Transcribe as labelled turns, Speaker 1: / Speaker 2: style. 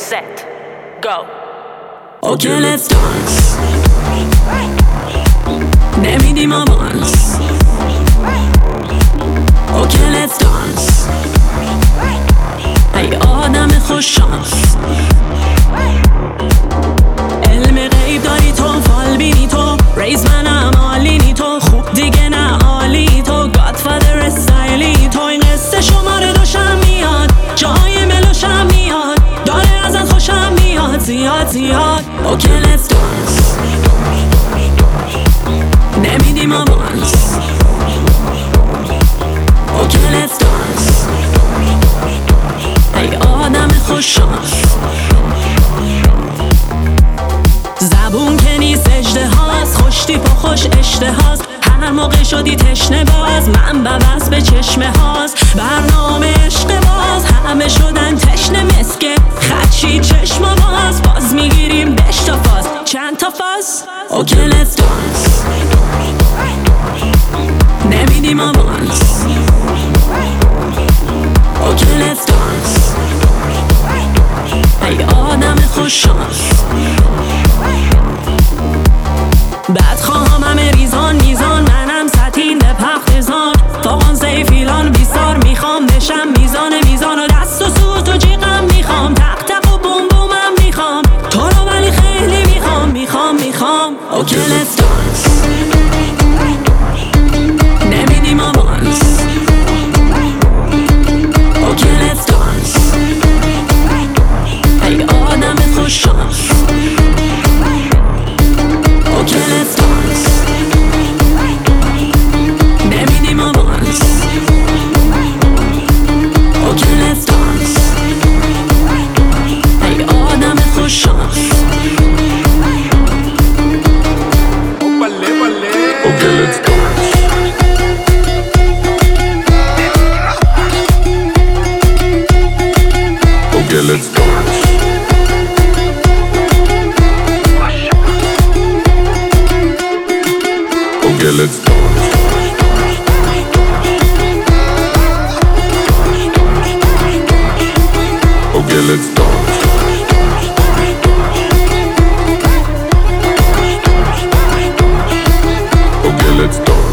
Speaker 1: set, go.
Speaker 2: Okay, let's dance. نمیدیم آوانس. Okay, let's dance. ای آدم خوش شانس. علم غیب داری تو، فال بینی تو، ریز منم آلینی تو، خوب دیگه نه عالی تو، گادفادر استایلی تو، این قصه شماره دوشم میاد، جای ملوشم میاد، داره ازت خوشم میاد زیاد زیاد. Okay, let's dance. نمیدیم آوانس. Okay, let's dance. ای آدم خوش شانس. زبون که نیست اجده هاست، خوش تیپ و خوش اشتهاست، هر موقع شدی تشنه باز من ببست به چشمه هاست، برنامه عشق باز همه شدن تشنه مسکه خدشی چشم باز میگیریم بش تا فاز چند تا فاز. Okay, let's dance. نمیدیم آوانس. Okay, let's dance. ای آدم خوش شانس. بعد خواهم همه ریزان میزان، منم سطیل پختزان، فاقان سیفیلان بیسار میخوام نشم میزان و دست و سوت و جیغم میخوام، تق تق و بوم بومم میخوام تو رو، ولی خیلی میخوام. Okay, let's dance. نمیدیم آوانس. Okay, let's dance. ای آدم خوش شانس. Okay, let's dance. نمیدیم آوانس. Okay, let's dance. ای آدم خوش شانس.
Speaker 3: Okay, let's dance. Okay, let's dance. Okay, let's dance. Okay, let's dance. Okay, let's dance.